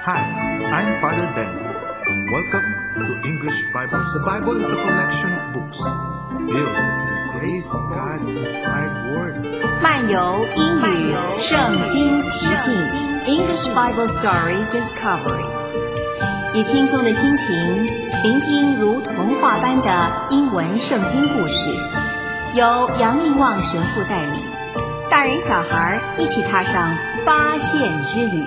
Hi, I'm Father Dennis. Welcome to English Bible. The Bible is a collection of books filled with grace, God's inspired word. 漫游英语圣经奇境 English Bible Story Discovery， 以轻松的心情聆听如童话般的英文圣经故事，由杨应望神父带领，大人小孩一起踏上发现之旅。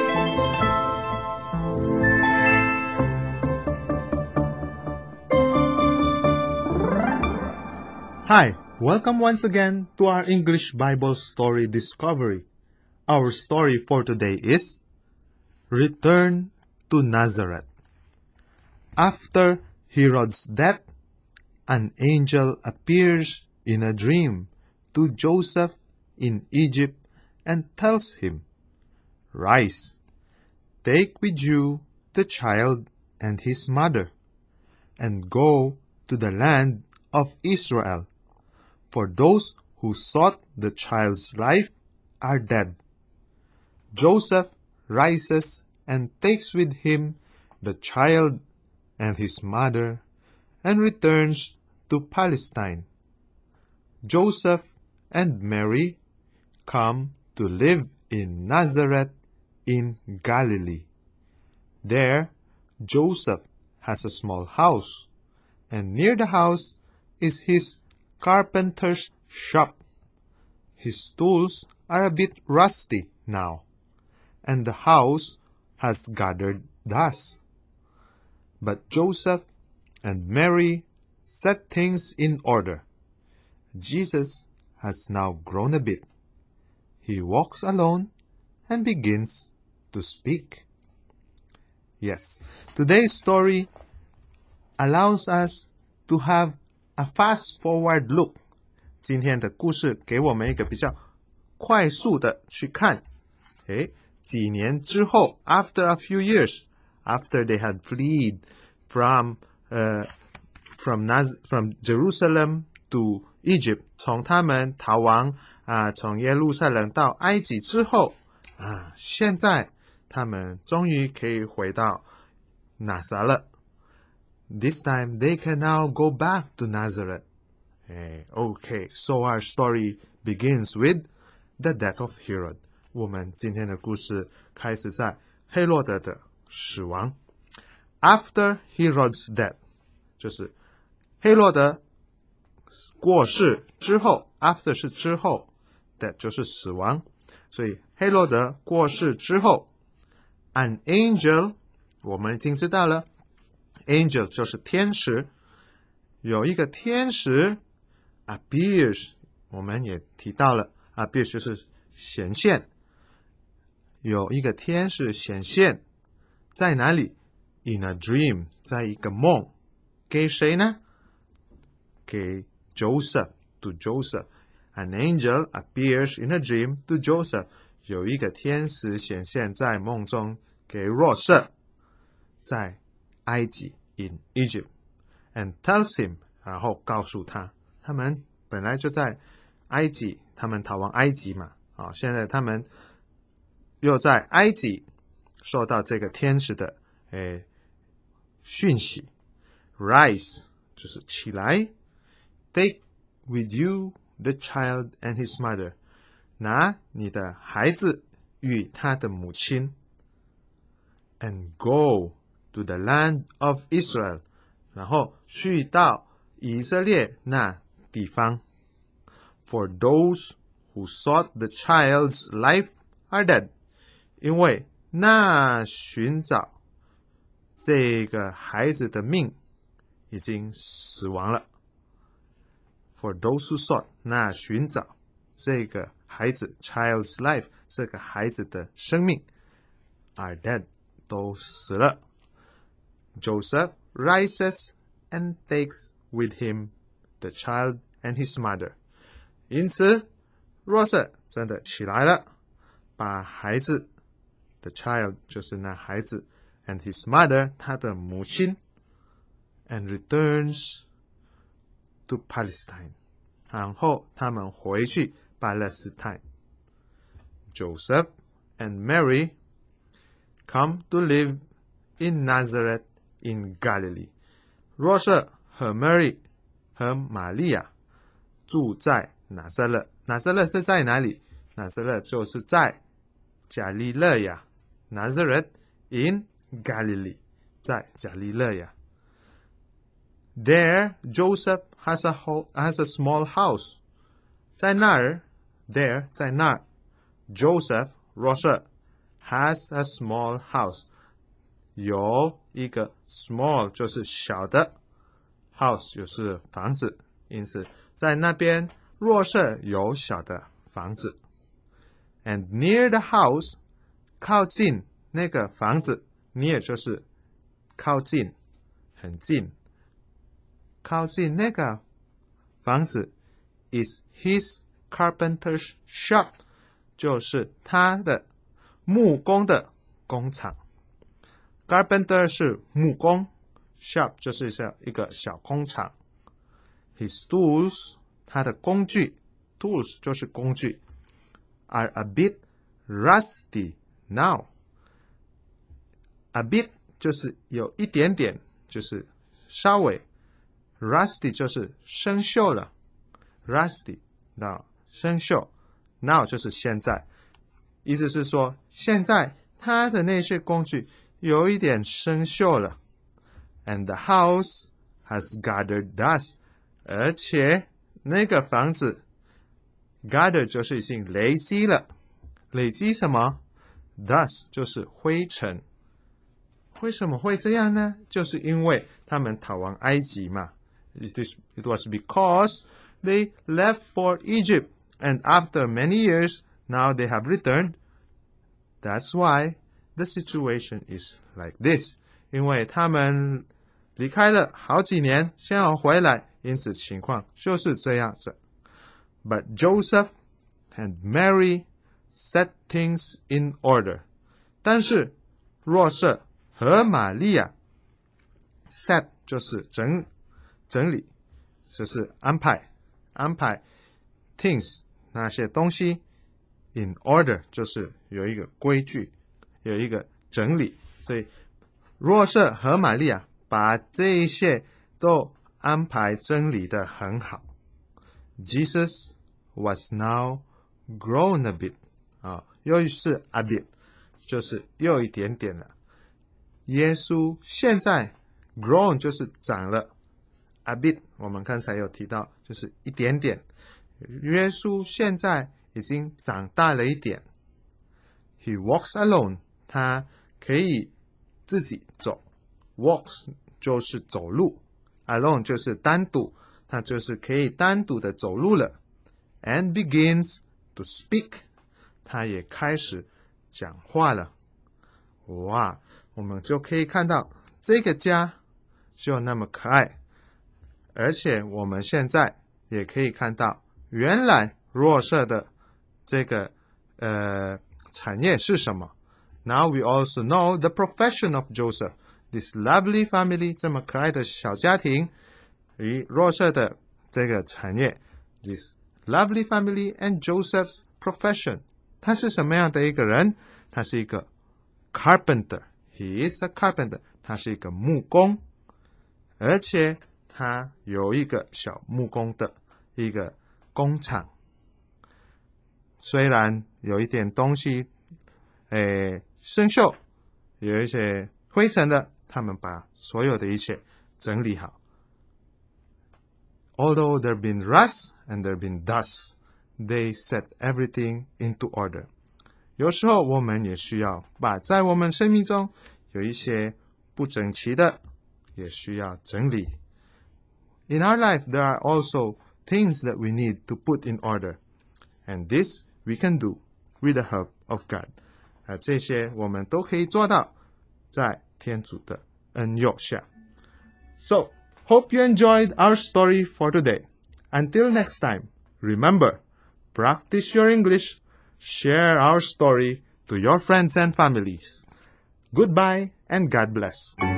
Hi, welcome once again to our English Bible Story Discovery. Our story for today is Return to Nazareth. After Herod's death, an angel appears in a dream to Joseph in Egypt and tells him, "Rise, take with you the child and his mother, and go to the land of Israel. For those who sought the child's life are dead." Joseph rises and takes with him the child and his mother and returns to Palestine. Joseph and Mary come to live in Nazareth in Galilee. There, Joseph has a small house, and near the house is his carpenter's shop. His tools are a bit rusty now, and the house has gathered dust. But Joseph and Mary set things in order. Jesus has now grown a bit. He walks alone and begins to speak. Yes, today's story allows us to have a fast-forward look. 今天的故事给我们一个比较快速的去看。几年之后 after a few years, after they had fled from Jerusalem to Egypt, 从他们逃亡从耶路撒冷到埃及之后现在他们终于可以回到拿撒勒。This time they can now go back to Nazareth. Okay, so our story begins with the death of Herod. 我们今天的故事开始在黑落德的死亡。After Herod's death, 就是黑落德过世之后 ，after 是之后 ，death 就是死亡，所以黑落德过世之后 ，an angel 我们已经知道了。Angel 就是天使，有一个天使 appears， 我们也提到了 appears 就是显现，有一个天使显现在哪里 ？In a dream， 在一个梦，给谁呢？给 Joseph，to Joseph。An angel appears in a dream to Joseph， 有一个天使显现在梦中给若瑟，在埃及 in Egypt and tells him， 然后告诉他，他们本来就在埃及，他们逃亡埃及嘛，现在他们又在埃及受到这个天使的讯息。Rise 就是起来 ，take with you the child and his mother， 拿你的孩子与他的母亲 ，and go to the land of Israel， 然后去到以色列那地方。For those who sought the child's life are dead， 因为那寻找这个孩子的命已经死亡了。For those who sought， 那寻找这个孩子 child's life， 这个孩子的生命 are dead， 都死了。Joseph rises and takes with him the child and his mother。因此，若瑟真的起来了，把孩子 the child 就是那孩子 and his mother 他的母亲 and returns to Palestine。然后他们回去巴勒斯坦。Joseph and Mary come to live in Nazareth in Galilee. 若瑟和 Mary 和玛利亚住在拿撒勒。拿撒勒是在哪里？拿撒勒就是在加利勒亚。Nazareth in Galilee， 在加利勒亚。There, Joseph has a small house. 在那儿 ，there 在那儿 ，Joseph 若瑟 has a small house， 有一个 small 就是小的 ，house 就是房子，因此在那边若瑟有小的房子。And near the house， 靠近那个房子 ，near 就是靠近，很近。靠近那个房子 is his carpenter's shop， 就是他的木工的工厂。Carpenter 是木工 ，shop 就是一个小工厂。His tools， 他的工具 ，tools 就是工具 ，are a bit rusty now。A bit 就是有一点点，就是稍微。Rusty 就是生锈了 ，Rusty 到生锈 ，Now 就是现在，意思是说现在它的那些工具有一点生锈了。And the house has gathered dust， 而且那个房子 gather 就是已经累积了，累积什么 ？Dust 就是灰尘。为什么会这样呢？就是因为他们逃亡埃及嘛。It was because they left for Egypt, and after many years, now they have returned. That's why the situation is like this. 因为他们离开了好几年，先要回来，因此情况就是这样子。But Joseph and Mary set things in order. 但是若瑟和玛利亚 set 就是整理，就是安排 things 那些东西 in order 就是有一个规矩，有一个整理，所以若瑟和玛利亚把这一些都安排整理得很好。Jesus was now grown a bit 又是 a bit 就是又一点点了。耶稣现在 grown 就是长了。A bit， 我们刚才有提到，就是一点点。耶稣现在已经长大了一点。He walks alone， 他可以自己走。Walks 就是走路 ，alone 就是单独，他就是可以单独的走路了。And begins to speak， 他也开始讲话了。哇，我们就可以看到这个家就那么可爱。而且我们现在也可以看到，原来若瑟的这个产业是什么。Now we also know the profession of Joseph. This lovely family， 这么可爱的小家庭，与若瑟的这个产业 ，this lovely family and Joseph's profession， 他是什么样的一个人？他是一个 carpenter. He is a carpenter. 他是一个木工，而且他有一个小木工的一个工厂，虽然有一点东西生锈，有一些灰尘的，他们把所有的一切整理好。Although there been rust and there been dust, they set everything into order. 有时候我们也需要把在我们生命中有一些不整齐的，也需要整理。In our life, there are also things that we need to put in order. And this we can do with the help of God. 这些我们都可以做到，在天主的恩佑下。So, hope you enjoyed our story for today. Until next time, remember, practice your English, share our story to your friends and families. Goodbye and God bless.